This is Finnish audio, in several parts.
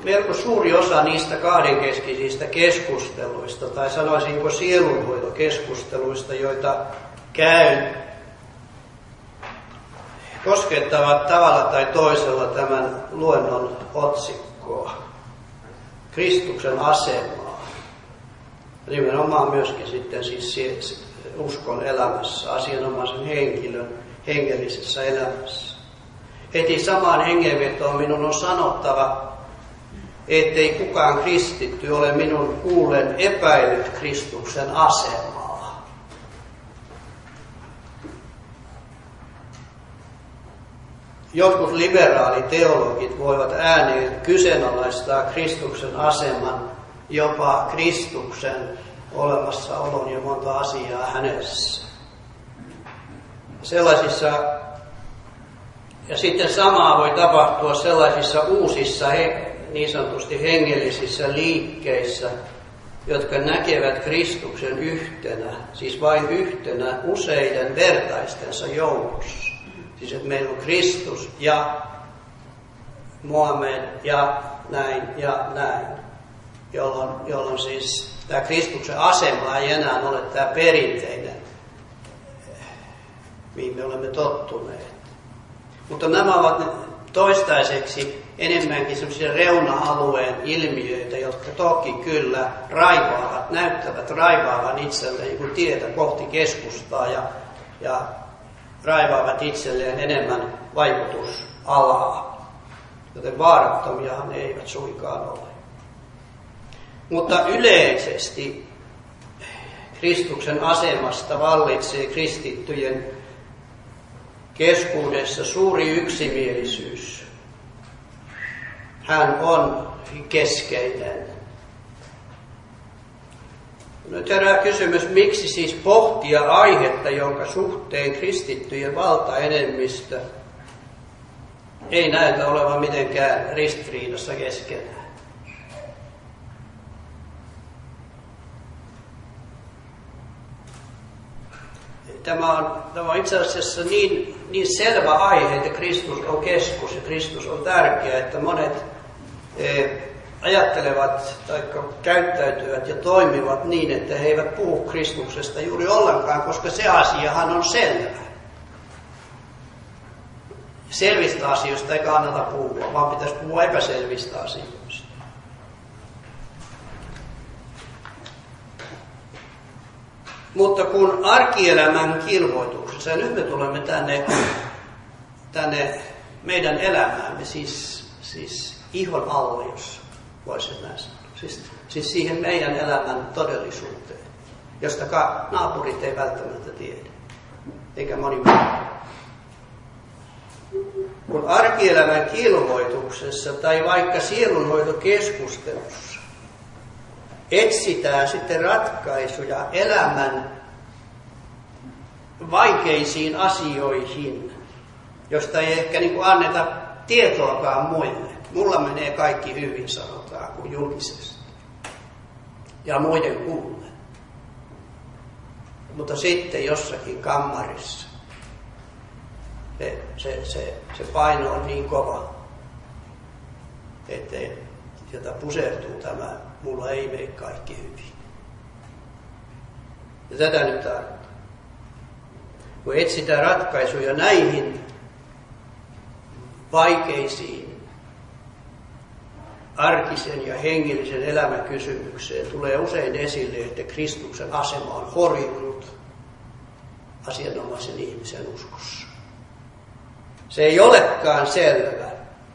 melko suuri osa niistä kahdenkeskisistä keskusteluista, tai sanoisinko sielunhoitokeskusteluista, joita käyn, koskettavat tavalla tai toisella tämän luennon otsikkoa, Kristuksen asemaa. Nimenomaan myöskin sitten siis uskon elämässä, asianomaisen henkilön hengellisessä elämässä. Heti samaan hengenvetoon minun on sanottava, ettei kukaan kristitty ole minun kuullen epäillyt Kristuksen asemaa. Jotkut liberaaliteologit voivat ääneen kyseenalaistaa Kristuksen aseman, jopa Kristuksen olemassaolon ja monta asiaa hänessä. Ja sitten samaa voi tapahtua sellaisissa uusissa niin sanotusti hengellisissä liikkeissä, jotka näkevät Kristuksen yhtenä, siis vain yhtenä useiden vertaistensa joukossa. Siis että meillä on Kristus ja Muhammed ja näin, jolloin siis tämä Kristuksen asema ei enää ole tämä perinteinen, mihin me olemme tottuneet. Mutta nämä ovat toistaiseksi enemmänkin sellaisia reuna-alueen ilmiöitä, jotka toki kyllä näyttävät raivaavan itselleen niin tietä kohti keskustaa ja raivaavat itselleen enemmän vaikutusalaa. Joten vaarattomiahan ne eivät suinkaan ole. Mutta yleisesti Kristuksen asemasta vallitsee kristittyjen keskuudessa suuri yksimielisyys. Hän on keskeinen. Nyt herää kysymys, miksi siis pohtia aihetta, jonka suhteen kristittyjen valtaenemmistö ei näytä olevan mitenkään ristiriidassa keskenään. Tämä on itse asiassa niin selvä aihe, että Kristus on keskus ja Kristus on tärkeä, että monet ajattelevat tai käyttäytyvät ja toimivat niin, että he eivät puhu Kristuksesta juuri ollenkaan, koska se asiahan on selvä. Selvistä asioista ei kannata puhua, vaan pitäisi puhua epäselvistä asioista. Mutta kun arkielämän kilvoituksessa, ja nyt me tulemme tänne meidän elämäämme, siis ihon alle, jos voisin näin sanoa. Siis siihen meidän elämän todellisuuteen, josta naapurit ei välttämättä tiedä, eikä moni muu. Kun arkielämän kilvoituksessa tai vaikka sielunhoitokeskustelussa etsitään sitten ratkaisuja elämän vaikeisiin asioihin, josta ei ehkä anneta tietoakaan muille. Mulla menee kaikki hyvin, sanotaan, kuin julkisesti. Ja muiden kuulle. Mutta sitten jossakin kammarissa se paino on niin kova, että sieltä pusertuu tämä, mulla ei mene kaikki hyvin. Ja tätä nyt tarkoittaa. Kun etsitään ratkaisuja näihin vaikeisiin arkisen ja hengellisen elämän kysymykseen, tulee usein esille, että Kristuksen asema on horjunut asianomaisen ihmisen uskossa. Se ei olekaan selvä,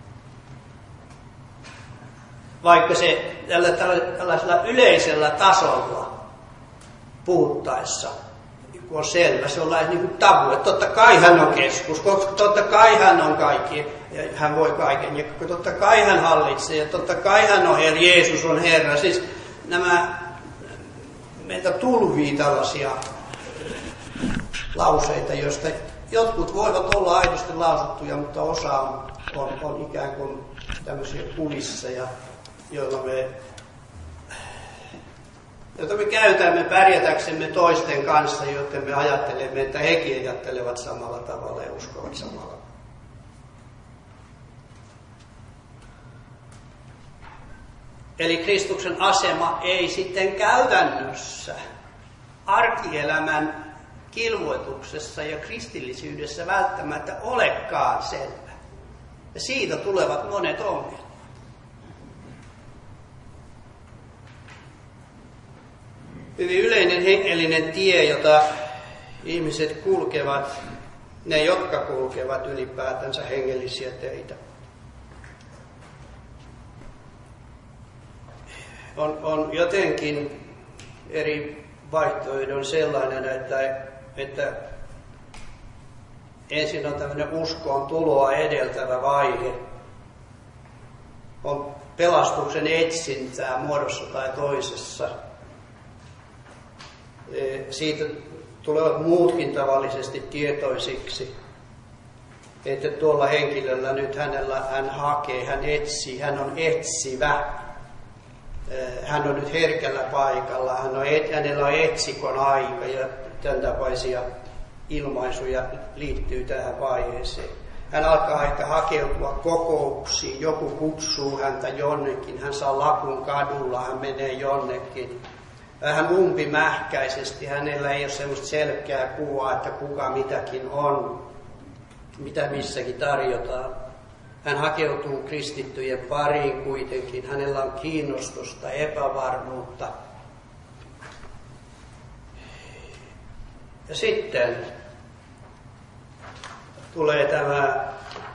vaikka se tällaisella yleisellä tasolla puhuttaessa on selvä. Se on niin kuin tabu, että totta kai hän on keskus, koska totta kai hän on kaikki, ja hän voi kaiken, ja totta kai hän hallitsee, ja totta kai hän on Herra, Jeesus on Herra. Siis meiltä tulvii tällaisia lauseita, joista jotkut voivat olla aidosti lausuttuja, mutta osa on ikään kuin tämmöisiä kulisseja, joita me käytämme pärjätäksemme toisten kanssa, joten me ajattelemme, että hekin ajattelevat samalla tavalla ja uskovat samalla. Eli Kristuksen asema ei sitten käytännössä arkielämän kilvoituksessa ja kristillisyydessä välttämättä olekaan selvä. Ja siitä tulevat monet ongelmat. Hyvin yleinen hengellinen tie, jota ihmiset kulkevat, ne jotka kulkevat ylipäätänsä hengellisiä teitä, on jotenkin eri vaihtoehdon sellainen, että ensin on tämmöinen uskoon tuloa edeltävä vaihe, on pelastuksen etsintää muodossa tai toisessa. Siitä tulevat muutkin tavallisesti tietoisiksi, että tuolla henkilöllä nyt hän hakee, hän etsii, hän on etsivä. Hän on nyt herkällä paikalla, hänellä on etsikon aika ja tämän tapaisia ilmaisuja liittyy tähän vaiheeseen. Hän alkaa ehkä hakeutua kokouksiin, joku kutsuu häntä jonnekin, hän saa lapun kadulla, hän menee jonnekin. Vähän umpimähkäisesti, hänellä ei ole semmoista selkeää kuvaa, että kuka mitäkin on, mitä missäkin tarjotaan. Hän hakeutuu kristittyjen pariin kuitenkin, hänellä on kiinnostusta, epävarmuutta. Ja sitten tulee tämä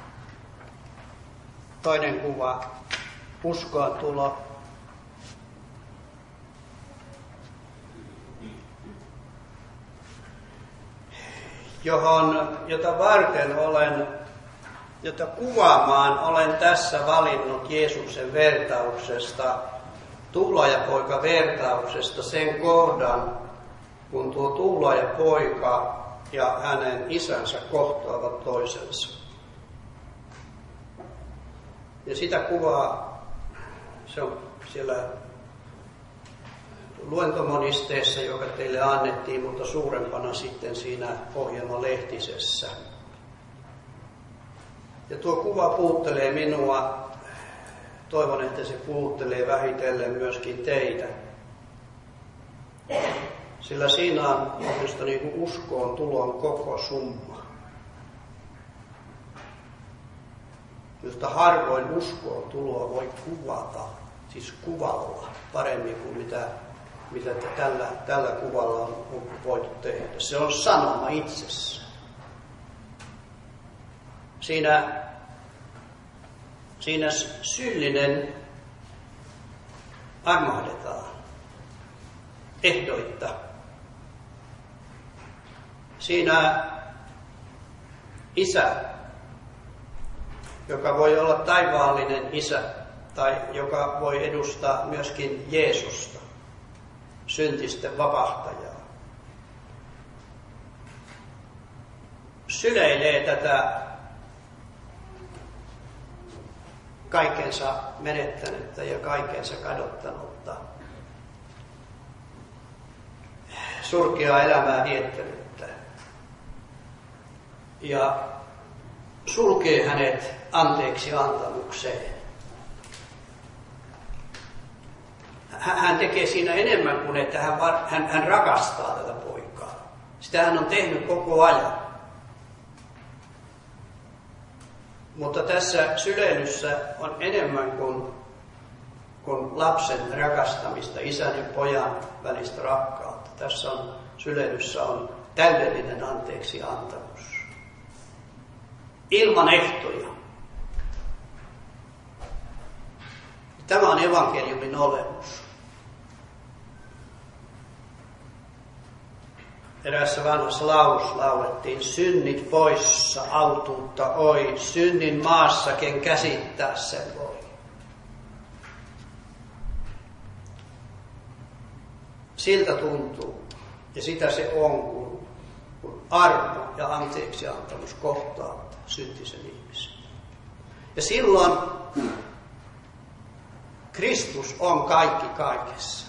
toinen kuva, uskoon tulo. Jota varten jota kuvaamaan olen tässä valinnut Jeesuksen vertauksesta, tuhlaajapoika-vertauksesta sen kohdan, kun tuo tuhlaajapoika ja hänen isänsä kohtaavat toisensa. Ja sitä kuvaa, se on siellä luentomonisteessa, joka teille annettiin, mutta suurempana sitten siinä ohjelmalehtisessä. Ja tuo kuva puhuttelee minua, toivon, että se puhuttelee vähitellen myöskin teitä. Sillä siinä on oikeastaan niin kuin uskoon tulon koko summa. Josta harvoin uskoon tuloa voi kuvata, siis kuvalla, paremmin kuin mitä tällä kuvalla on voitu tehdä. Se on sanoma itsessään. Siinä syyllinen armahdetaan ehdoitta. Siinä isä, joka voi olla taivaallinen isä, tai joka voi edustaa myöskin Jeesusta, syntisten vapahtajaa, syleilee tätä kaikensa menettänyttä ja kaikensa kadottanutta, surkeaa elämää viettänyttä, ja sulkee hänet anteeksi antamukseen. Hän tekee siinä enemmän kuin, että hän rakastaa tätä poikaa. Sitä hän on tehnyt koko ajan. Mutta tässä syleilyssä on enemmän kuin lapsen rakastamista, isän ja pojan välistä rakkautta. Tässä syleilyssä on täydellinen anteeksi antamus. Ilman ehtoja. Tämä on evankeliumin olemus. Eräässä vanhassa laulussa laulettiin, synnit poissa, autuutta oi, synnin maassa, ken käsittää sen voi. Siltä tuntuu, ja sitä se on, kun armo ja anteeksiantamus kohtaavat syntisen ihmisen. Ja silloin Kristus on kaikki kaikessa.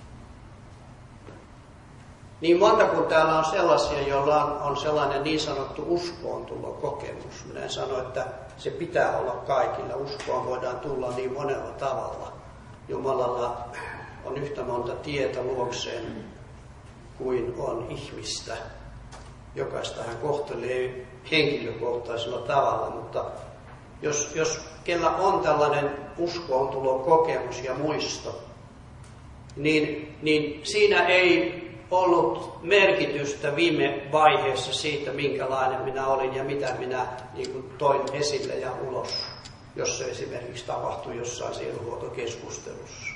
Niin monta kuin täällä on sellaisia, joilla on sellainen niin sanottu uskoontulokokemus. Minä en sano, että se pitää olla kaikilla. Uskoon voidaan tulla niin monella tavalla. Jumalalla on yhtä monta tietä luokseen kuin on ihmistä. Jokaista hän kohtelee henkilökohtaisella tavalla, mutta jos kellä on tällainen uskoontulo, kokemus ja muisto, niin siinä ei ollut merkitystä viime vaiheessa siitä, minkälainen minä olin ja mitä minä niin kuin toin esille ja ulos, jos se esimerkiksi tapahtui jossain sielunhuoltokeskustelussa.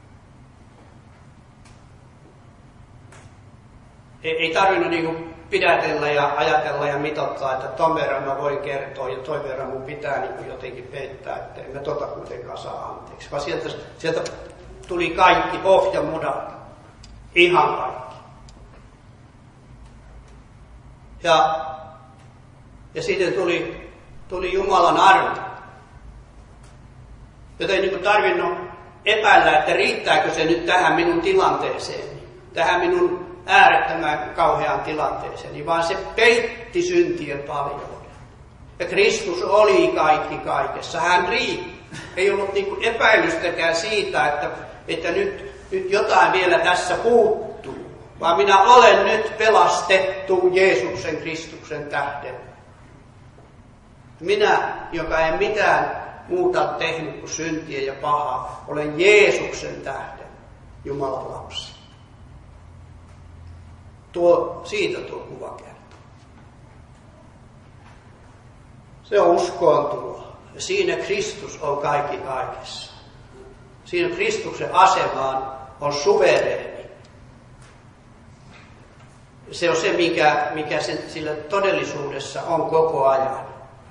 Ei tarvinnut niin kuin pidätellä ja ajatella ja mitottaa, että ton verran mä voin kertoa ja toi verran mun pitää niin kuin jotenkin peittää, että en mä tota kuitenkaan saa anteeksi. Vaan sieltä tuli kaikki pohjamudat, ihan kaikki. Ja sitten tuli Jumalan armo. Joten ei niin tarvinnut epäillä, että riittääkö se nyt tähän minun tilanteeseeni, tähän minun äärettömän kauheaan tilanteeseeni, vaan se peitti syntien paljon. Ja Kristus oli kaikki kaikessa. Hän riitti. Ei ollut niin kuin epäilystäkään siitä, että nyt jotain vielä tässä puuttuu, vaan minä olen nyt pelastettu Jeesuksen Kristuksen tähden. Minä, joka en mitään muuta tehnyt kuin syntiä ja pahaa, olen Jeesuksen tähden Jumalan lapsi. Siitä tuo kuva kertoo. Se on uskoontuloa. Ja siinä Kristus on kaikki kaikessa. Siinä Kristuksen asemaan on suvereeni. Se on se, mikä sillä todellisuudessa on koko ajan.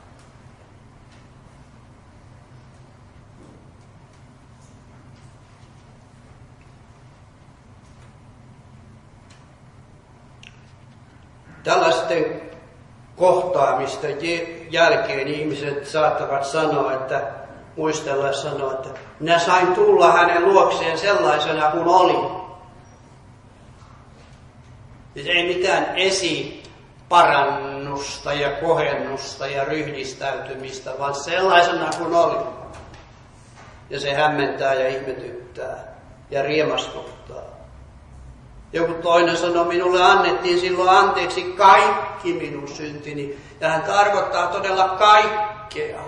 Tällaisten kohtaamisten jälkeen ihmiset saattavat sanoa, muistella ja sanoa, että minä sain tulla hänen luokseen sellaisena kuin olin. Siis ei mitään esiparannusta ja kohennusta ja ryhdistäytymistä, vaan sellaisena kuin olin. Ja se hämmentää ja ihmetyttää ja riemastuttaa. Joku toinen sanoi, minulle annettiin silloin anteeksi kaikki minun syntini. Ja hän tarkoittaa todella kaikkea.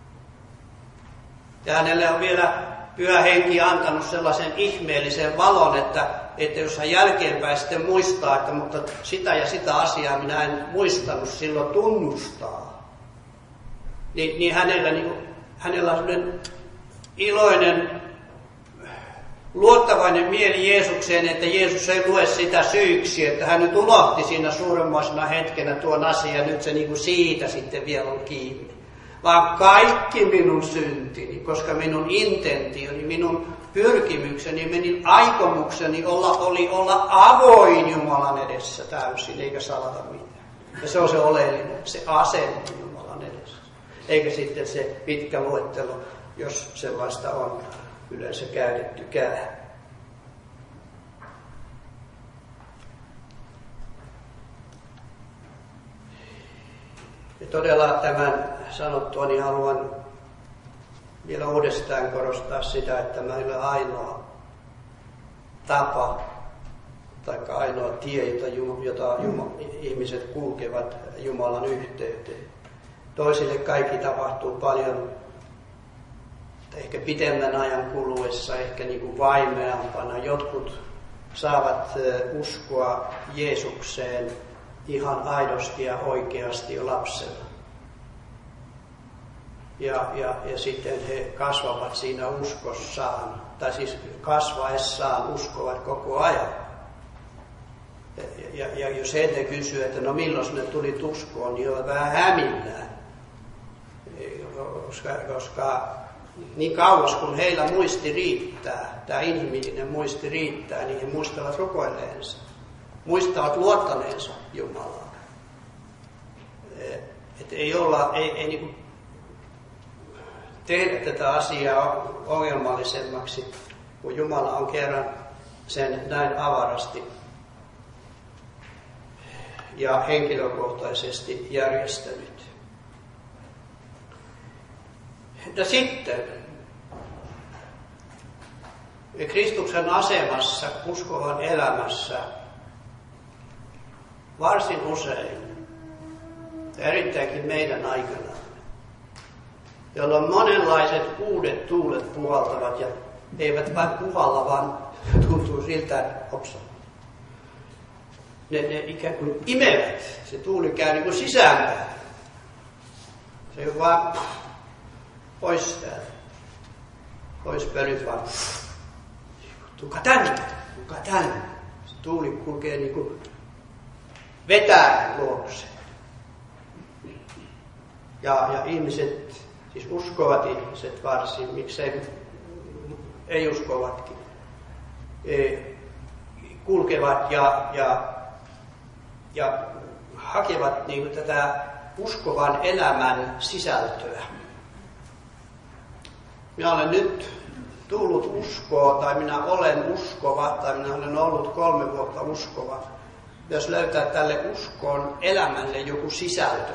Ja hänelle on vielä Pyhä Henki antanut sellaisen ihmeellisen valon, että jos hän jälkeenpäin sitten muistaa, että mutta sitä ja sitä asiaa minä en muistanut silloin tunnustaa. Niin hänellä on sellainen iloinen, luottavainen mieli Jeesukseen, että Jeesus ei lue sitä syyksi, että hän nyt unohti siinä suuremmaisena hetkenä tuon asian, ja nyt se niin kuin siitä sitten vielä on kiinni. Vaan kaikki minun syntini, koska minun intentioni, minun pyrkimykseni, minun aikomukseni oli olla avoin Jumalan edessä täysin, eikä salata mitään. Ja se on se oleellinen, se asento Jumalan edessä. Eikä sitten se pitkä luettelo, jos sellaista on yleensä käytettykään. Ja todella tämän sanottua, niin haluan vielä uudestaan korostaa sitä, että meillä ainoa tapa tai ainoa tie, jota ihmiset kulkevat Jumalan yhteyteen. Toisille kaikki tapahtuu paljon ehkä pitemmän ajan kuluessa, ehkä niin kuin vaimeampana. Jotkut saavat uskoa Jeesukseen ihan aidosti ja oikeasti jo lapsena. Ja sitten he kasvavat siinä uskossaan, tai siis kasvaessaan uskovat koko ajan. Ja jos heiltä kysyy, että no milloin sinne tuli uskoon, niin on vähän hämillään. Koska niin kauas kun heillä muisti riittää, tämä inhimillinen muisti riittää, niin he muistavat rukoilleensa. Muistavat luottaneensa Jumalaan. Että ei niin kuin tehdä tätä asiaa ongelmallisemmaksi, kun Jumala on kerran sen näin avarasti ja henkilökohtaisesti järjestänyt. Ja sitten Kristuksen asemassa uskovan elämässä varsin usein, erittäinkin meidän aikana, jolloin monenlaiset uudet tuulet puhaltavat ja eivät vain puhalla, vaan tuntuu siltä, että ne ikään kuin imevät. Se tuuli käy niin kuin sisäänpäin. Se ei vaan pois täältä. Pois pölyt vaan. Tulkaa tänne. Se tuuli kulkee niin kuin vetää luokse. Ja ihmiset, siis uskovat ihmiset varsin, miksei ei uskovatkin, kulkevat ja hakevat niin kuin tätä uskovan elämän sisältöä. Minä olen nyt tullut uskoa, tai minä olen uskova, tai minä olen ollut 3 vuotta uskova. Jos löytää tälle uskon elämälle joku sisältö.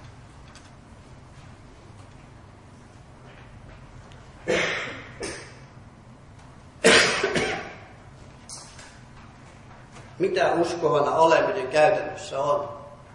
Mitä uskovana oleminen käytännössä on?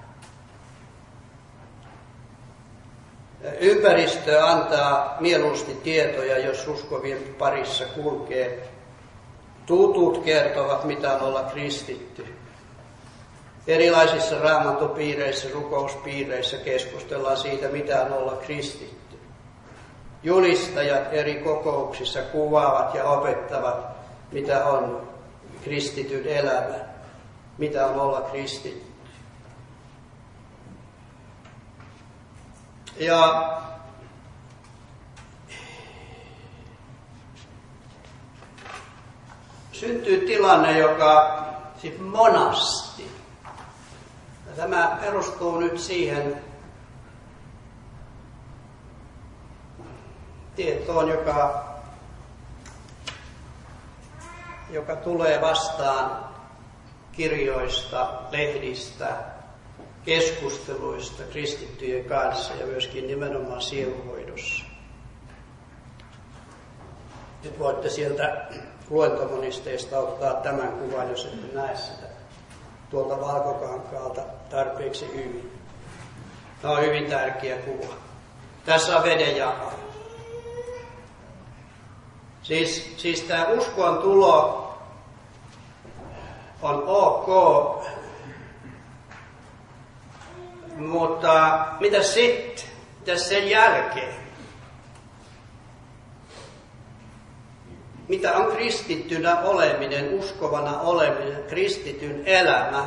Ympäristö antaa mieluusti tietoja, jos uskovien parissa kulkee. Tutut kertovat, mitä on olla kristitty. Erilaisissa raamattopiireissä, rukouspiireissä keskustellaan siitä, mitä on olla kristitty. Julistajat eri kokouksissa kuvaavat ja opettavat, mitä on kristityn elämä, mitä on olla kristitty. Ja syntyy tilanne, joka siis monasti. Ja tämä perustuu nyt siihen tietoon, joka tulee vastaan kirjoista, lehdistä, keskusteluista kristittyjen kanssa ja myöskin nimenomaan sielunhoidossa. Nyt voitte sieltä luentomonisteista ottaa tämän kuvan, jos ette näe sitä tuolta valkokankaalta tarpeeksi hyvin. Tämä on hyvin tärkeä kuva. Tässä on vedenjakaja. Siis tämä uskon tulo on ok, mutta mitä sitten? Mitäs sen jälkeen? Mitä on kristittynä oleminen, uskovana oleminen, kristityn elämä?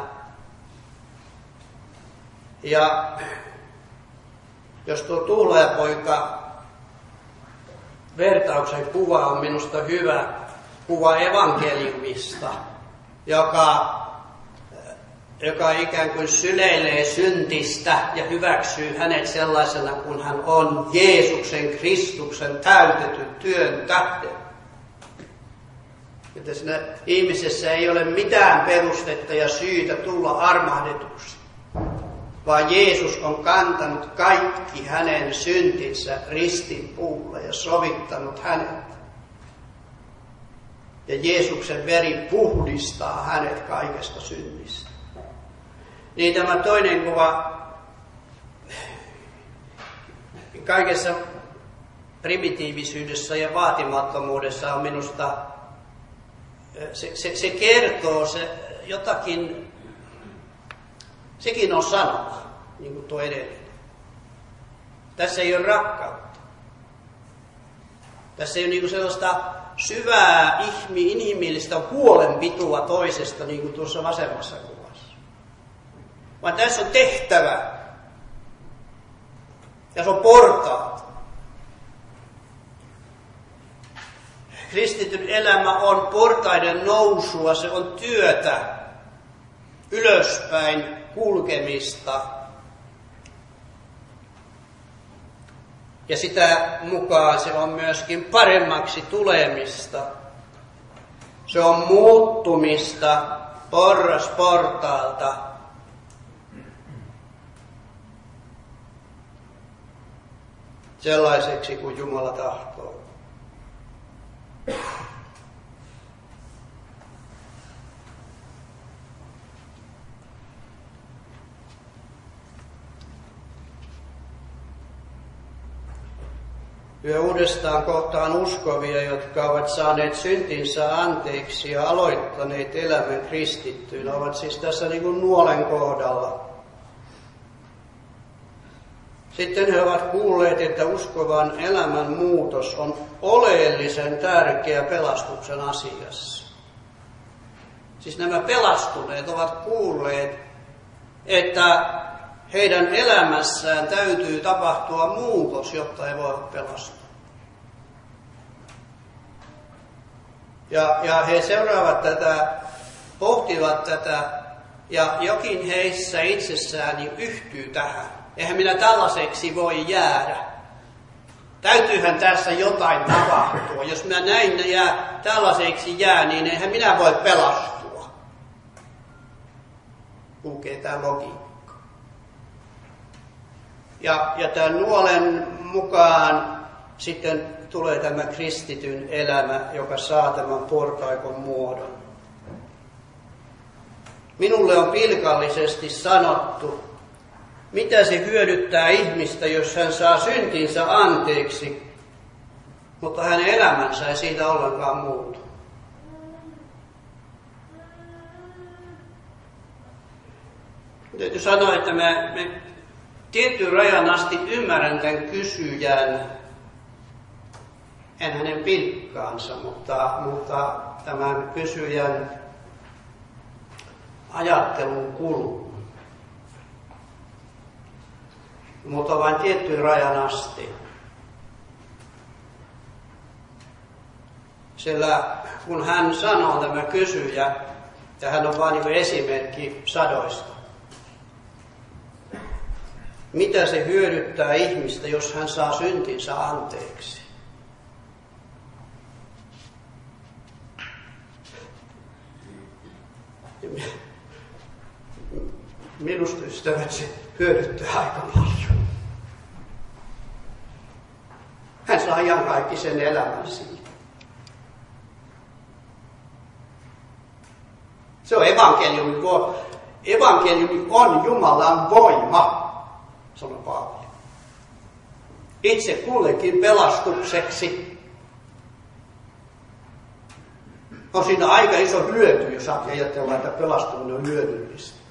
Ja jos tuo tuhlaajapoika vertauksen kuva on minusta hyvä kuva evankeliumista, joka ikään kuin syleilee syntistä ja hyväksyy hänet sellaisena kuin hän on Jeesuksen Kristuksen täytetyn työn tähden. Että siinä ihmisessä ei ole mitään perustetta ja syytä tulla armahdetuksi, vaan Jeesus on kantanut kaikki hänen syntinsä ristin puulle ja sovittanut hänet. Ja Jeesuksen veri puhdistaa hänet kaikesta synnistä. Niin tämä toinen kuva kaikessa primitiivisyydessä ja vaatimattomuudessa on minusta, se kertoo jotakin, sekin on sanoma, niin kuin tuo edellinen. Tässä ei ole rakkautta. Tässä ei ole niin kuin sellaista syvää inhimillistä huolenpitoa toisesta, niin kuin tuossa vasemmassa kuvassa. Vaan tässä on tehtävä. Ja se on portaat. Kristityn elämä on portaiden nousua, se on työtä, ylöspäin kulkemista. Ja sitä mukaan se on myöskin paremmaksi tulemista. Se on muuttumista porras portaalta. Sellaiseksi kuin Jumala tahtoo. Yhä uudestaan kohtaan uskovia, jotka ovat saaneet syntinsä anteeksi ja aloittaneet elämän kristittyinä, ovat siis tässä niin kuin nuolen kohdalla. Sitten he ovat kuulleet, että uskovan elämän muutos on oleellisen tärkeä pelastuksen asiassa. Siis nämä pelastuneet ovat kuulleet, että heidän elämässään täytyy tapahtua muutos, jotta he voivat pelastua. Ja he seuraavat tätä, pohtivat tätä, ja jokin heissä itsessään niin yhtyy tähän. Eihän minä tällaiseksi voi jäädä. Täytyyhän tässä jotain tapahtua. Jos minä näin tällaiseksi jää, niin eihän minä voi pelastua. Kulkee tämä logiikka. Ja tämän nuolen mukaan sitten tulee tämä kristityn elämä, joka saa tämän portaikon muodon. Minulle on pilkallisesti sanottu, mitä se hyödyttää ihmistä, jos hän saa syntinsä anteeksi, mutta hänen elämänsä ei siitä ollenkaan muutu. Täytyy sanoa, että me tiettyyn rajan asti ymmärrän tämän kysyjän, en hänen pilkkaansa, mutta tämän kysyjän ajattelun kulun. Mutta vain tiettyyn rajan asti. Sillä kun hän sanoo tämä kysyjä, ja hän on vain esimerkki sadoista. Mitä se hyödyttää ihmistä, jos hän saa syntinsä anteeksi? Minusta, ystävät, se hyödyttää aika paljon. Hän saa ihan kaikki sen elämän siitä. Se on evankeliumi. Evankeliumi on Jumalan voima, sanoi Paavali. Itse kullekin pelastukseksi. On siinä aika iso hyöty, jos ajatellaan, että pelastuminen on hyödyllistä.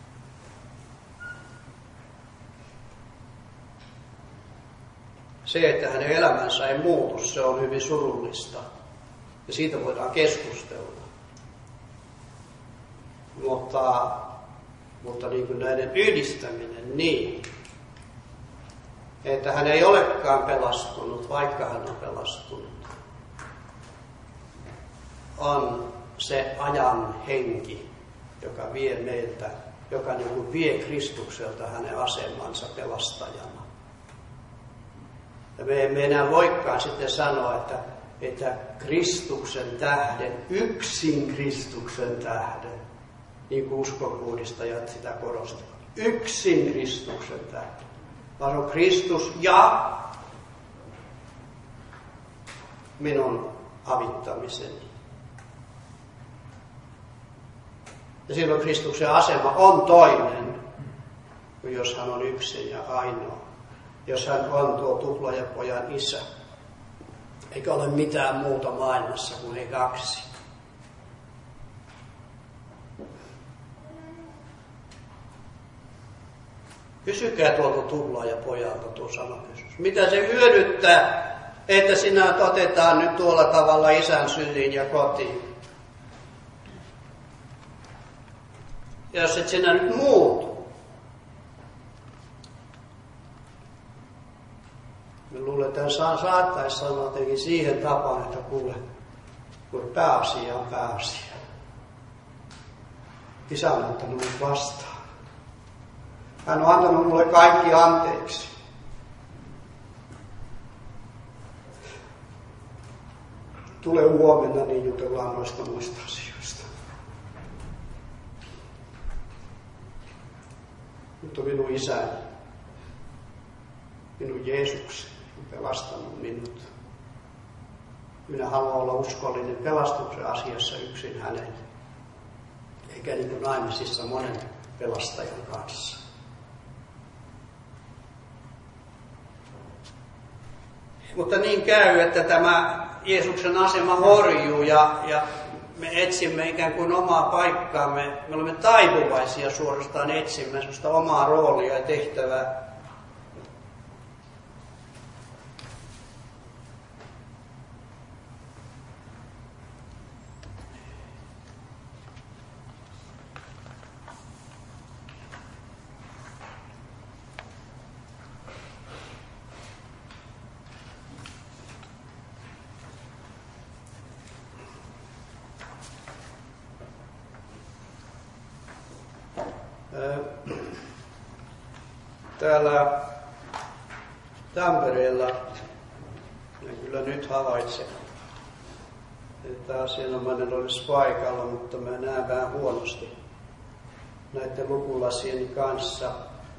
Se, että hänen elämänsä ei muutu, se on hyvin surullista. Ja siitä voidaan keskustella. Mutta niin kuin näiden yhdistäminen niin, että hän ei olekaan pelastunut, vaikka hän on pelastunut, on se ajan henki, joka vie meiltä, joka niin kuin vie Kristukselta hänen asemansa pelastajana. Ja me emme enää voikaan sitten sanoa, että Kristuksen tähden, yksin Kristuksen tähden, niin kuin uskonpuhdistajat sitä korostavat. Yksin Kristuksen tähden. Vaan on Kristus ja minun avittamiseni. Ja silloin Kristuksen asema on toinen, kuin jos hän on yksin ja ainoa. Jos hän on tuo tuhlaajapojan isä. Eikä ole mitään muuta maailmassa kuin he kaksi. Kysykää tuolta tuhlaajapojalta tuo sama kysymys. Mitä se hyödyttää, että sinä otetaan nyt tuolla tavalla isän syliin ja kotiin? Jos et sinä nyt muutu. Me luulen, että hän saattaisi sanoa jotenkin siihen tapaan, että kuule pääasia on pääasia. Isä on antanut minut vastaan. Hän on antanut minulle kaikki anteeksi. Tule huomenna, niin jutellaan noista muista asioista. Mutta minun isäni, minun Jeesukseni on pelastanut minut. Minä haluan olla uskollinen pelastuksen asiassa yksin hänelle, eikä niin kuin naimisissa monen pelastajan kanssa. Mutta niin käy, että tämä Jeesuksen asema horjuu ja me etsimme ikään kuin omaa paikkaamme. Me olemme taipuvaisia suorastaan etsimään sellaista omaa roolia ja tehtävää. Täällä Tampereella, en kyllä nyt havaitse, että asianomainen olisi paikalla, mutta mä näen vähän huonosti näiden lukulasieni kanssa.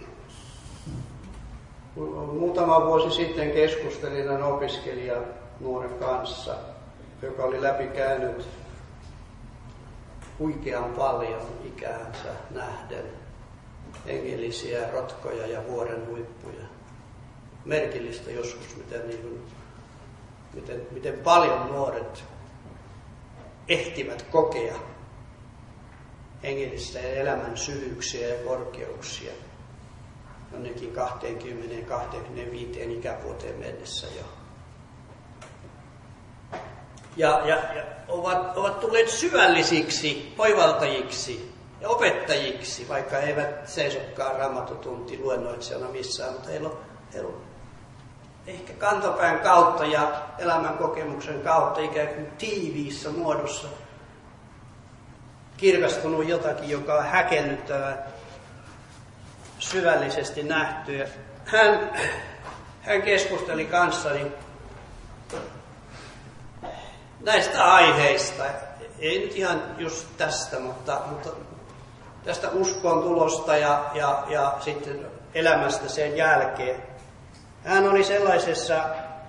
Muutama vuosi sitten keskustelin tämän opiskelijanuoren kanssa, joka oli läpikäynyt huikean paljon ikäänsä nähden hengellisiä rotkoja ja vuoren huippuja. Merkillistä joskus, miten paljon nuoret ehtivät kokea hengellistä elämän syvyyksiä ja korkeuksia. Jonnekin 20-25 ikävuoteen mennessä jo. Ja ovat tulleet syvällisiksi oivaltajiksi ja opettajiksi, vaikka eivät seisokkaan Raamattutunti luennoitsijana missään, mutta heillä on ehkä kantapään kautta ja elämän kokemuksen kautta ikään kuin tiiviissä muodossa kirkastunut jotakin, joka on häkellyttävän syvällisesti nähty. Hän keskusteli kanssani näistä aiheista, ei nyt ihan just tästä, mutta tästä uskon tulosta ja sitten elämästä sen jälkeen. Hän oli sellaisessa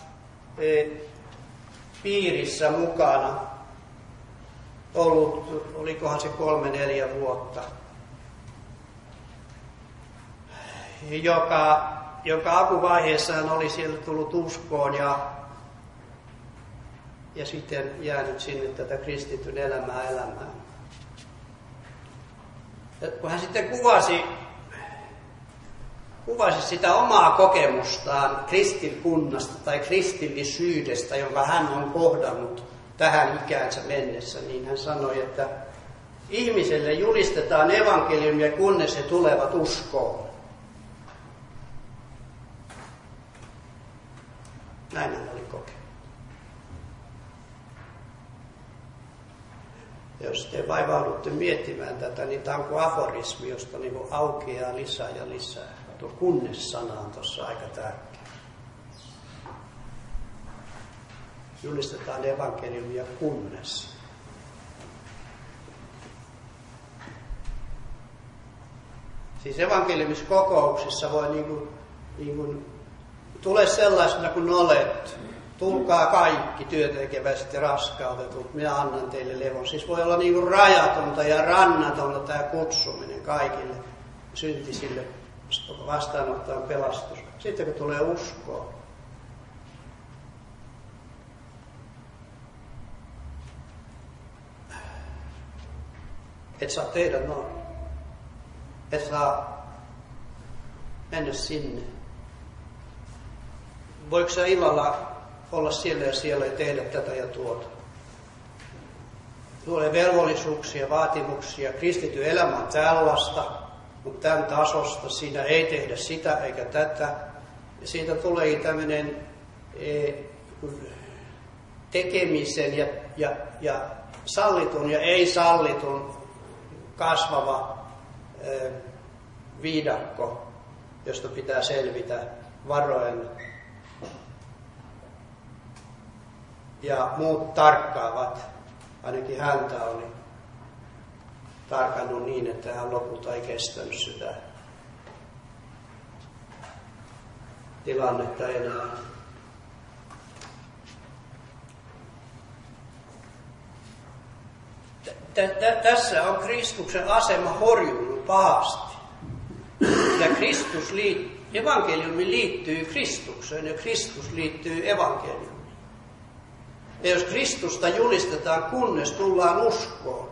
piirissä mukana ollut, olikohan se 3-4 vuotta, joka alkuvaiheessa hän oli siellä tullut uskoon ja sitten jäänyt sinne tätä kristityn elämää elämään. Ja kun hän sitten kuvasi sitä omaa kokemustaan kristikunnasta tai kristillisyydestä, jonka hän on kohdannut tähän ikäänsä mennessä, niin hän sanoi, että ihmiselle julistetaan evankeliumia, kunnes he tulevat uskoon. Näin hän oli kokenut. Jos te vaivaudutte miettimään tätä, niin tämä on kuin aforismi, josta niin kuin aukeaa lisää ja lisää. Tuo kunnes-sana on tuossa aika tärkeä. Julistetaan evankeliumia kunnes. Siis evankeliumiskokouksissa voi niin kuin tule sellaisena kuin olet. Tulkaa kaikki työtekeväiset ja raskautetut, minä annan teille levon. Siis voi olla niin kuin rajatonta ja rannatonta tämä kutsuminen kaikille syntisille vastaanottaa pelastus. Sitten kun tulee uskoa, et saa tehdä noin. Et saa mennä sinne. Voiko sä illalla olla siellä ja siellä ja tehdä tätä ja tuota? Tulee velvollisuuksia, vaatimuksia. Kristityn elämä on tällaista, mutta tämän tasosta. Siinä ei tehdä sitä eikä tätä. Ja siitä tulee tämmöinen tekemisen ja sallitun ja ei-sallitun kasvava viidakko, josta pitää selvitä varoen. Ja muut tarkkaavat, ainakin häntä oli tarkannut niin, että hän lopulta ei kestänyt sitä tilannetta enää. Tässä on Kristuksen asema horjunut pahasti. Ja Kristus evankeliumi liittyy Kristukseen ja Kristus liittyy evankeliumiin. Ja jos Kristusta julistetaan, kunnes tullaan uskoon,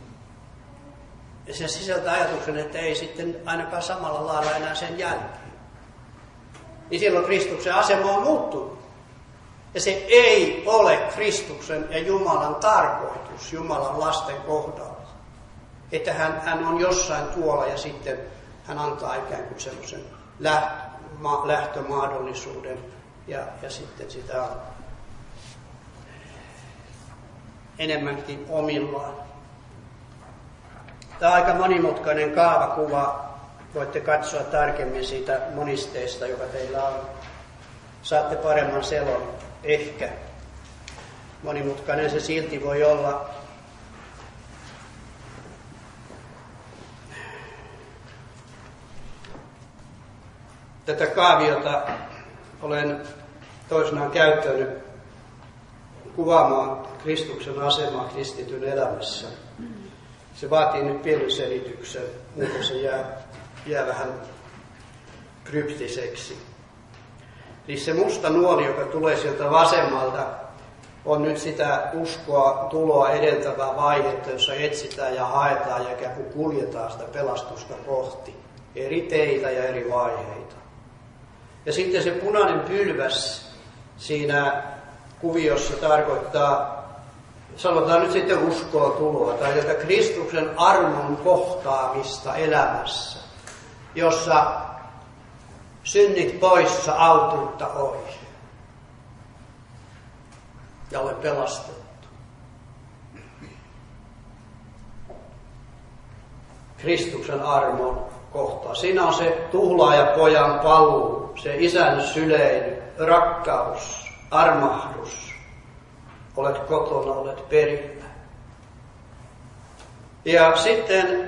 ja se sisältää ajatuksen, että ei sitten ainakaan samalla lailla enää sen jälkeen, niin silloin Kristuksen asema on muuttunut. Ja se ei ole Kristuksen ja Jumalan tarkoitus Jumalan lasten kohdalla. Että hän on jossain tuolla ja sitten hän antaa ikään kuin semmoisen lähtömahdollisuuden ja sitten sitä on enemmänkin omillaan. Tämä on aika monimutkainen kaavakuva. Voitte katsoa tarkemmin siitä monisteesta, joka teillä on. Saatte paremman selon ehkä. Monimutkainen se silti voi olla. Tätä kaaviota olen toisinaan käyttänyt kuvaamaan Kristuksen asemaa kristityn elämässä. Se vaatii nyt pienen selityksen, muuten se jää vähän kryptiseksi. Eli se musta nuoli, joka tulee sieltä vasemmalta, on nyt sitä uskoa, tuloa edeltävää vaihetta, jossa etsitään ja haetaan ja ikään kuin kuljetaan sitä pelastusta kohti. Eri teitä ja eri vaiheita. Ja sitten se punainen pylväs siinä kuviossa tarkoittaa, sanotaan nyt sitten uskoa tuloa, tai tätä Kristuksen armon kohtaamista elämässä, jossa synnit poissa, autuutta ohi. Ja olen pelastettu. Kristuksen armon kohtaa. Siinä on se tuhlaajapojan paluu, se isän syleily, rakkaus, armahdus. Olet kotona, olet perillä. Ja sitten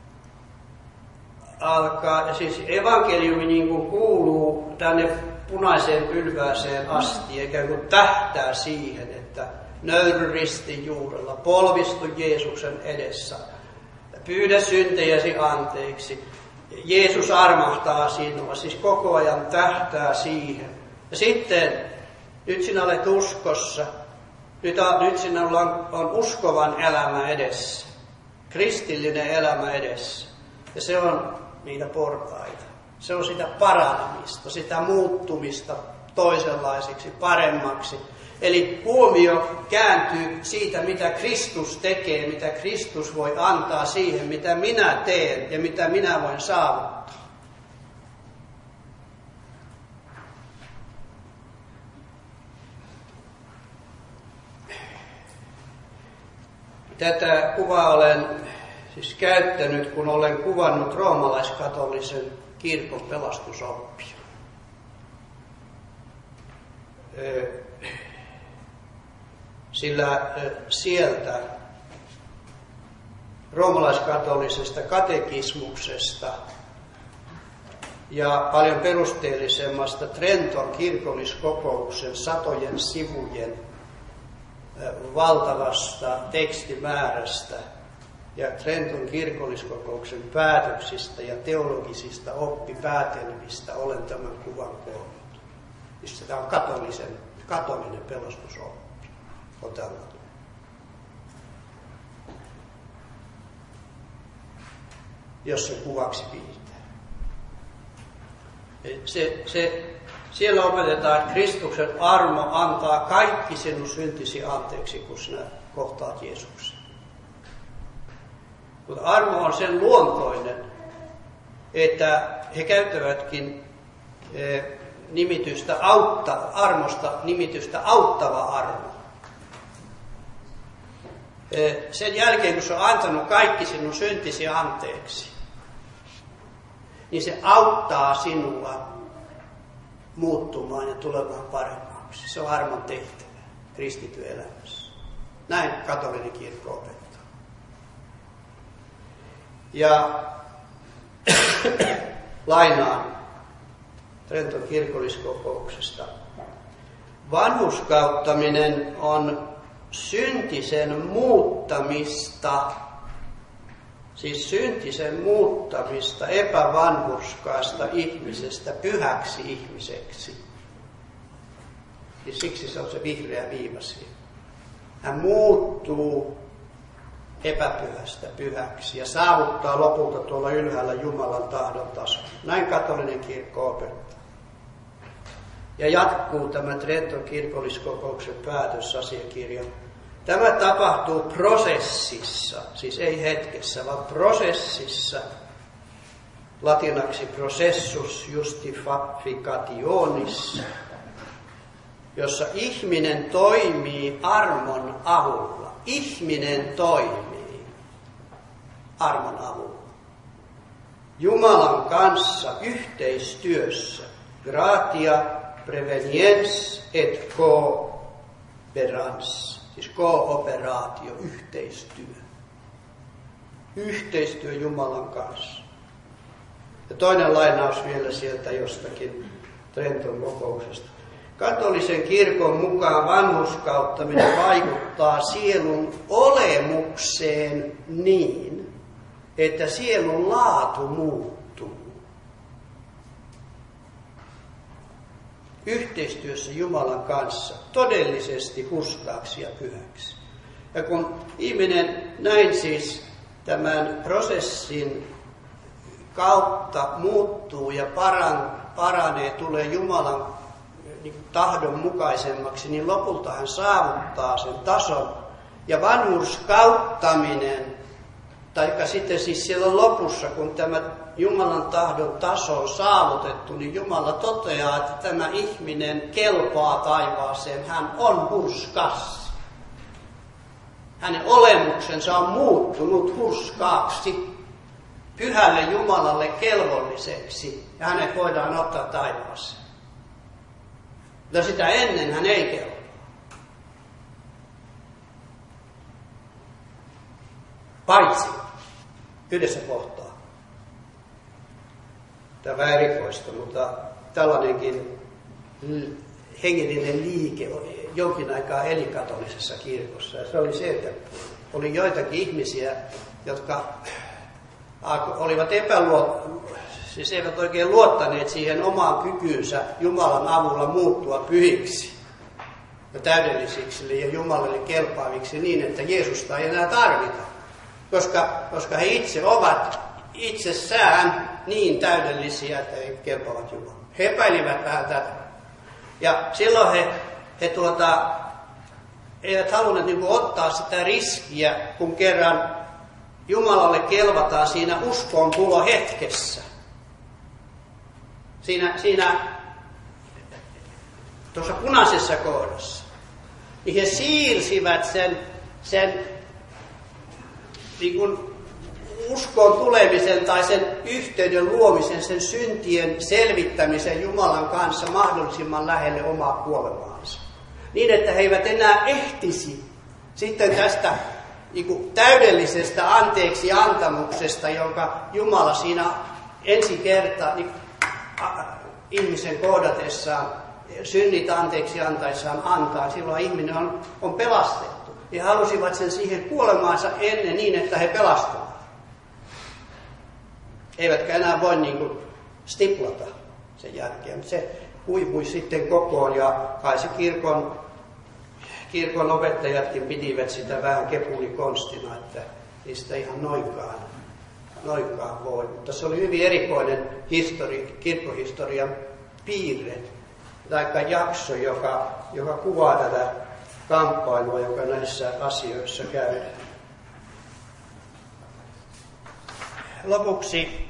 alkaa, ja siis evankeliumi niin kuin kuuluu tänne punaiseen pylvääseen asti, eikä kuin tähtää siihen, että nöyry ristin juurella, polvistu Jeesuksen edessä, pyydä syntejäsi anteeksi. Jeesus armahtaa sinua, siis koko ajan tähtää siihen. Ja sitten, nyt sinä olet uskossa, nyt sinulla on uskovan elämä edessä, kristillinen elämä edessä. Ja se on niitä portaita. Se on sitä paranemista, sitä muuttumista toisenlaisiksi, paremmaksi. Eli huomio kääntyy siitä, mitä Kristus tekee, mitä Kristus voi antaa siihen, mitä minä teen ja mitä minä voin saavuttaa. Tätä kuvaa olen siis käyttänyt, kun olen kuvannut roomalaiskatolisen kirkon pelastusoppia. Sillä sieltä roomalaiskatolisesta katekismuksesta ja paljon perusteellisemmasta Trenton kirkolliskokouksen satojen sivujen valtavasta tekstimäärästä ja Trenton kirkolliskokouksen päätöksistä ja teologisista oppipäätelmistä olen tämän kuvan koonnut. Tämä on katolinen pelastusoppi. On tällainen. Jos se kuvaksi piirtää. Siellä opetetaan, että Kristuksen armo antaa kaikki sinun syntisi anteeksi, kun sinä kohtaat Jeesuksen. Mutta armo on sen luontoinen, että he käyttävätkin armosta nimitystä auttava armo. Sen jälkeen, kun se on antanut kaikki sinun syntisi anteeksi, niin se auttaa sinua muuttumaan ja tulemaan paremmaksi. Se on armon tehtävä kristityn elämässä. Näin katolinen kirkko opettaa. Ja lainaan Trenton kirkolliskokouksesta. Vanhurskauttaminen on syntisen muuttamista siis syntisen muuttamista epävanhurskaasta ihmisestä pyhäksi ihmiseksi. Ja siksi se on se vihreä viiva siinä. Hän muuttuu epäpyhästä pyhäksi ja saavuttaa lopulta tuolla ylhäällä Jumalan tahdon tason. Näin katolinen kirkko opettaa. Ja jatkuu tämä Trenton kirkolliskokouksen päätösasiakirja. Tämä tapahtuu prosessissa, siis ei hetkessä, vaan prosessissa, latinaksi processus justificationis, jossa ihminen toimii armon avulla. Ihminen toimii armon avulla. Jumalan kanssa yhteistyössä. Gratia preveniens et cooperans. Siis kooperaatio, yhteistyö. Yhteistyö Jumalan kanssa. Ja toinen lainaus vielä sieltä jostakin Trenton kokouksesta. Katolisen kirkon mukaan vanhurskauttaminen vaikuttaa sielun olemukseen niin, että sielun laatu muuttuu. Yhteistyössä Jumalan kanssa todellisesti hurskaaksi ja pyhäksi. Ja kun ihminen näin siis tämän prosessin kautta muuttuu ja paranee, tulee Jumalan tahdon mukaisemmaksi, niin lopulta hän saavuttaa sen tason. Ja vanhurskauttaminen, taikka sitten siis siellä lopussa, kun tämä Jumalan tahdon taso on saavutettu, niin Jumala toteaa, että tämä ihminen kelpaa taivaaseen. Hän on hurskas. Hänen olemuksensa on muuttunut hurskaaksi, pyhälle Jumalalle kelvolliseksi, ja hänet voidaan ottaa taivaaseen. Mutta sitä ennen hän ei kelpaa. Paitsi yhdessä kohtaa. Tämä erikoista, mutta tällainenkin hengellinen liike jonkin aikaa eli katolisessa kirkossa. Ja se oli se, että oli joitakin ihmisiä, jotka olivat siis eivät oikein luottaneet siihen omaan kykyynsä Jumalan avulla muuttua pyhiksi ja täydellisiksi ja Jumalalle kelpaaviksi niin, että Jeesusta ei enää tarvita, koska he itse ovat itsessään niin täydellisiä, että he kelpaavat Jumalalle. He epäilivät vähän tätä. Ja silloin he eivät halunneet ottaa sitä riskiä, kun kerran Jumalalle kelvataan siinä uskon tulo hetkessä. Siinä tuossa punaisessa kohdassa. Niin he siirsivät sen niin kuin uskon tulemisen tai sen yhteyden luomisen, sen syntien selvittämisen Jumalan kanssa mahdollisimman lähelle omaa kuolemaansa. Niin, että he eivät enää ehtisi sitten tästä niin kuin täydellisestä anteeksi antamuksesta, jonka Jumala siinä ensi kertaa niin ihmisen kohdatessaan, synnit anteeksi antaessaan antaa. Silloin ihminen on pelastettu. He halusivat sen siihen kuolemaansa ennen niin, että he pelastuvat. Eivätkä enää voi niin kuin stiplata sen jälkeen. Mutta se huipui sitten kokoon ja kai se kirkon opettajatkin pitivät sitä vähän kepulikonstina, että ei sitä ihan noinkaan voi. Mutta se oli hyvin erikoinen kirkkohistorian piirre tai jakso, joka kuvaa tätä kamppailua, joka näissä asioissa käydään. Lopuksi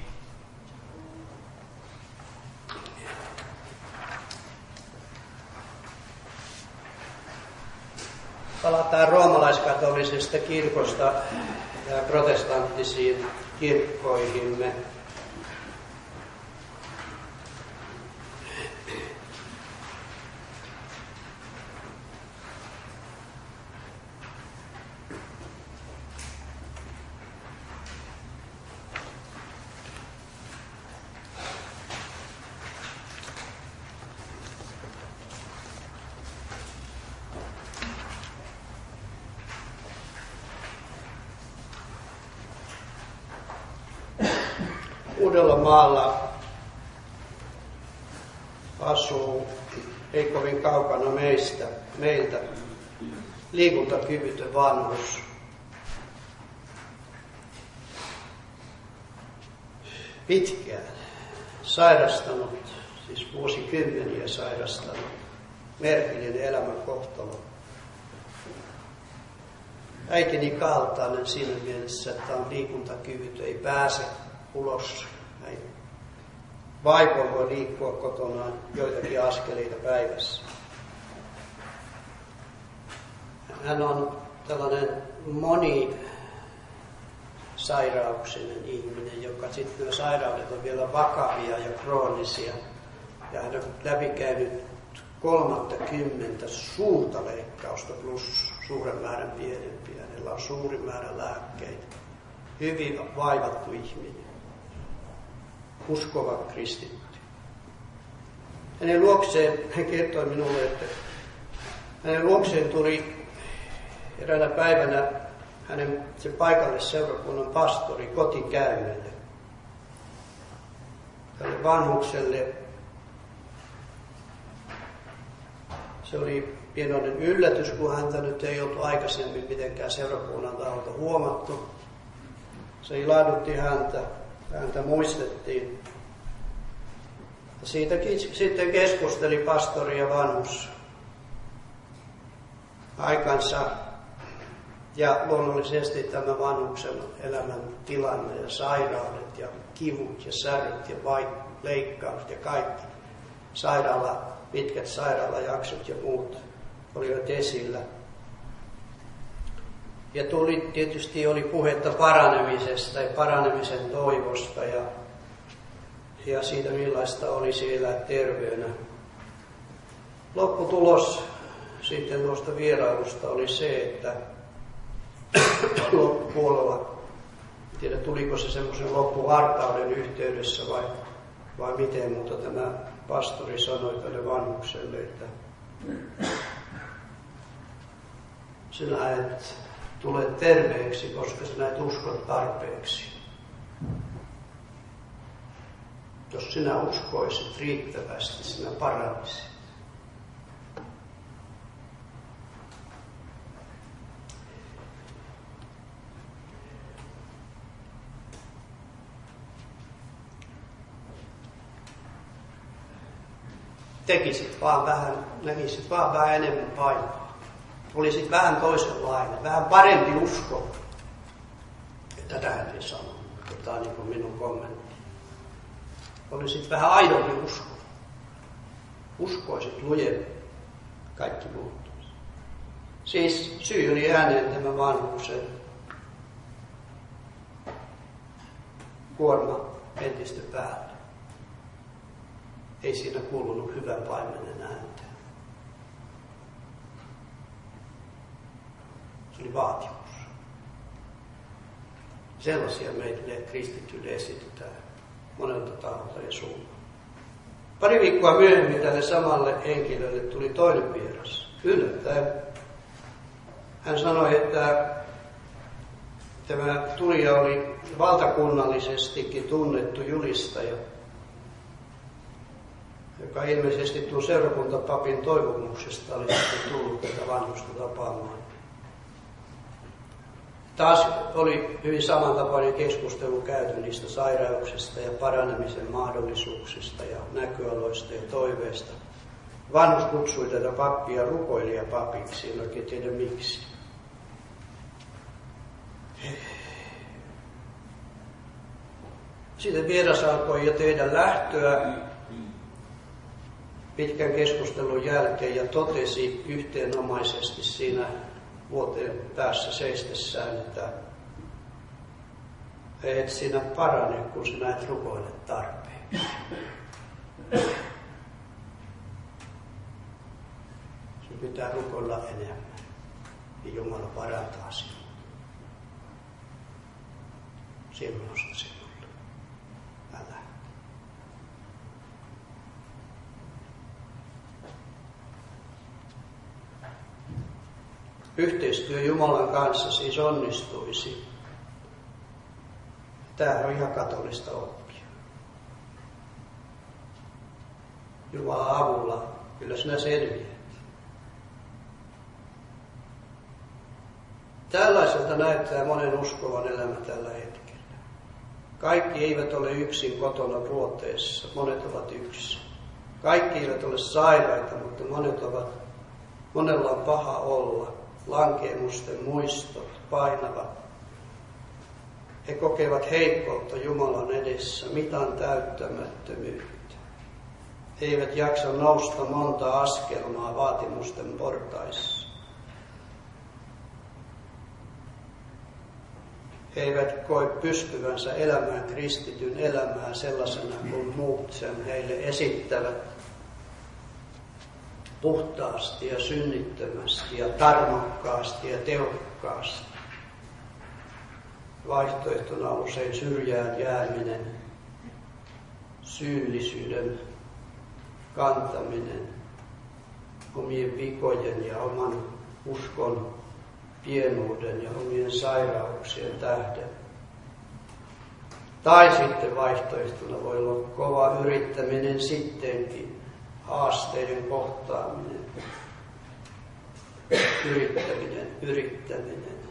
palataan roomalaiskatolisesta kirkosta protestanttisiin kirkkoihimme. Uudellamaalla asuu, ei kovin kaukana meiltä, liikuntakyvytön vanhus. Pitkään sairastanut, siis vuosikymmeniä sairastanut, merkillinen elämänkohtalo. Äitini kaltainen siinä mielessä, että on liikuntakyvytön, ei pääse ulos. Vaimo voi liikkua kotonaan joitakin askeleita päivässä. Hän on tällainen monisairauksinen ihminen, joka sitten nämä sairaudet on vielä vakavia ja kroonisia. Ja hän on läpikäynyt 30 suurta leikkausta plus suuren määrän pienempiä. Hänellä on suuri määrä lääkkeitä. Hyvin vaivattu ihminen. Uskova kristitty. Hänen luokseen, hän kertoi minulle, että hänen luokseen tuli eräänä päivänä se paikallisseurakunnan pastori kotikäynnille. Tälle vanhukselle se oli pienoinen yllätys, kun häntä nyt ei oltu aikaisemmin mitenkään seurakunnan taholta huomattu. Se ilahdutti häntä muistettiin. Ja siitäkin sitten keskusteli pastori ja vanhus aikansa. Ja luonnollisesti tämä vanhuksen elämän tilanne ja sairaudet ja kivut ja säröt ja leikkaukset ja kaikki. Pitkät sairaalajaksot ja muut olivat esillä. Ja tietysti oli puhetta paranemisesta ja paranemisen toivosta ja siitä millaista olisi elää terveenä. Lopputulos sitten tuosta vierailusta oli se, että loppupuolella, en tiedä tuliko se semmoisen loppuhartauden yhteydessä vai miten, mutta tämä pastori sanoi tälle vanhukselle, että sinä et tule terveeksi, koska sinä et usko tarpeeksi. Jos sinä uskoisit riittävästi, sinä paranisit. Näkisit vaan vähän enemmän painoa. Olisit vähän toisenlainen, vähän parempi usko. Tätähän ei sano. Tämä on niin kuin minun kommentti. Olisit vähän aidompi usko. Uskoisit lujemmin. Kaikki muuttuisi. Siis syy oli ääneen tämä vanhuksen kuorma entistä päällä. Ei siinä kuulunut hyvän paimenen ääntä. Se oli vaatimus. Sellaisia meille kristityille esitetään monelta taholta ja suunnalta. Pari viikkoa myöhemmin tälle samalle henkilölle tuli toinen vieras. Yllättäen. Hän sanoi, että tämä tulija oli valtakunnallisestikin tunnettu julistaja, joka ilmeisesti tuon seurakuntapapin toivomuksesta oli tullut tätä vanhusta tapaamaan. Taas oli hyvin samantapainen keskustelu käyty niistä sairauksista ja paranemisen mahdollisuuksista ja näköaloista ja toiveista. Vanhus kutsui tätä pappia rukoilijapapiksi, en oikein tiedä miksi. Sitten vieras alkoi jo tehdä lähtöä pitkän keskustelun jälkeen ja totesi yhteenomaisesti siinä vuoteen päässä seistessään, että et sinä parane, kun sinä et rukoile tarpeeksi. Sinun pitää rukoilla enemmän, niin Jumala parantaa sinua. Siunosta sinulle. Älä. Yhteistyö Jumalan kanssa siis onnistuisi. Tämä on ihan katolista oppia. Jumalan avulla, kyllä sinä selviät. Tällaiselta näyttää monen uskovan elämä tällä hetkellä. Kaikki eivät ole yksin kotona ruoteessa, monet ovat yksin. Kaikki eivät ole sairaita, mutta monella on paha olla. Lankemusten muistot painavat. He kokevat heikkoutta Jumalan edessä, mitan täyttämättömyyttä. He eivät jaksa nousta monta askelmaa vaatimusten portaissa. He eivät koe pystyvänsä elämään kristityn elämää sellaisena kuin muut sen heille esittävät. Puhtaasti ja synnittömästi ja tarmokkaasti ja tehokkaasti. Vaihtoehtona usein syrjään jääminen, syyllisyyden kantaminen, omien vikojen ja oman uskon pienuuden ja omien sairauksien tähden. Tai sitten vaihtoehtona voi olla kova yrittäminen sittenkin, haasteiden kohtaaminen, yrittäminen,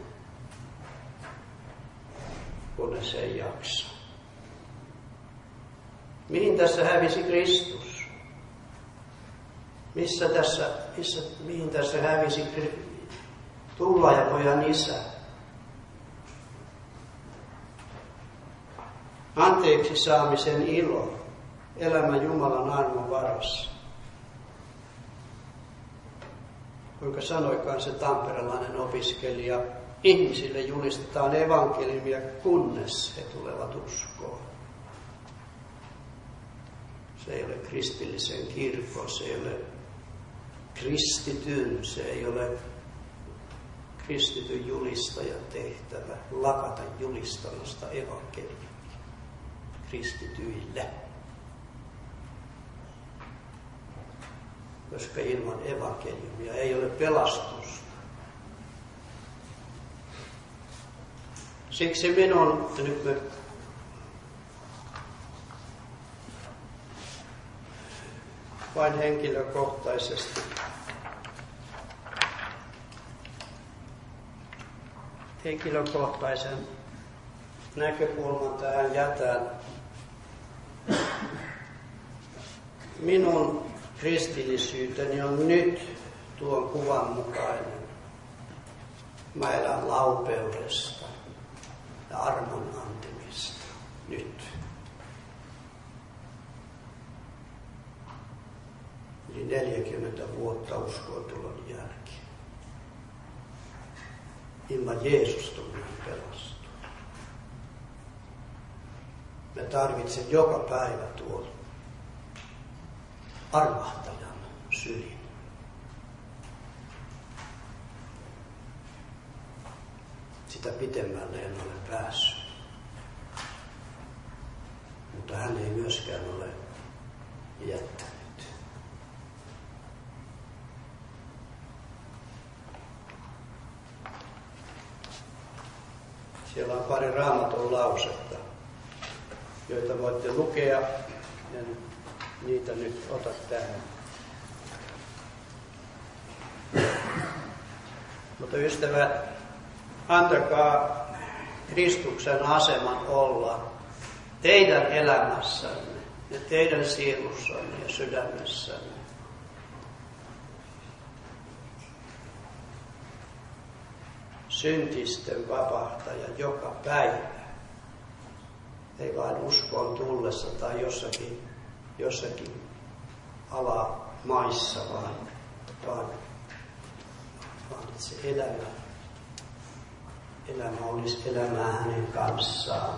kunnes ei jaksa. Mihin tässä hävisi Kristus? Mihin tässä hävisi tullaajapojan isä? Anteeksi saamisen ilo, elämä Jumalan armon varassa. Kuinka sanoikaan se tamperelainen opiskelija, ihmisille julistetaan evankeliumia, kunnes he tulevat uskoon. Se ei ole kristillisen kirkon, se ei ole kristityn, se ei ole kristityn julistajan tehtävä lakata julistamasta evankeliumia kristityille. Koska ilman evankeliumia ei ole pelastusta. Siksi nyt me vain henkilökohtaisen näkökulman tähän jätän. Minun kristillisyyteni on nyt tuon kuvan mukainen. Mä elän laupeudesta ja armon antamista nyt. Eli 40 vuotta uskontulon jälkeen. Ilman Jeesusta minä pelastuu. Mä tarvitsen joka päivä tuolla armahtajan sylin. Sitä pitemmälle en ole päässyt. Mutta hän ei myöskään ole jättänyt. Siellä on pari Raamatun lausetta, joita voitte lukea, ja niitä nyt ota tähän. Mutta ystävät, antakaa Kristuksen aseman olla teidän elämässänne ja teidän sielussanne ja sydämessänne. Syntisten vapahtaja joka päivä. Ei vain uskoon tullessa tai jossakin alamaissa, vaan se elämä olisi elämää hänen kanssaan,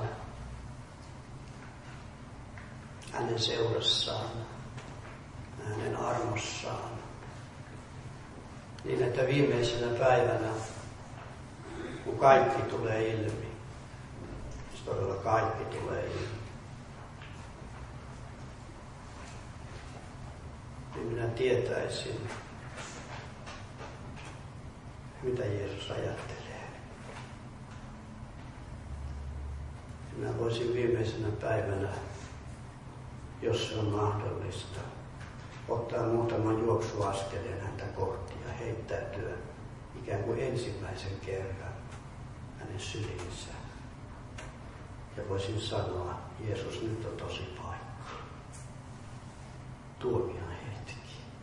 hänen seurassaan, hänen armossaan. Niin, että viimeisenä päivänä, kun kaikki tulee ilmi, siis todella kaikki tulee ilmi, niin minä tietäisin, mitä Jeesus ajattelee. Minä voisin viimeisenä päivänä, jos se on mahdollista, ottaa muutaman juoksuaskeleen häntä kohti ja heittäytyä ikään kuin ensimmäisen kerran hänen syliinsä. Ja voisin sanoa, Jeesus, nyt on tosi paikka. Tuomion hetki.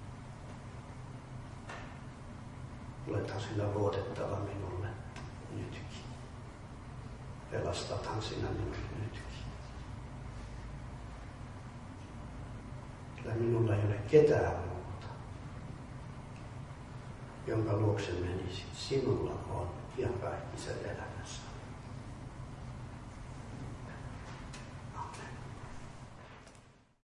Olethan sinä luotettava minulle nytkin. Pelastathan sinä minut nytkin. Kyllä minulla ei ole ketään muuta, jonka luokse menisit. Sinulla on iankaikkisen elämässä.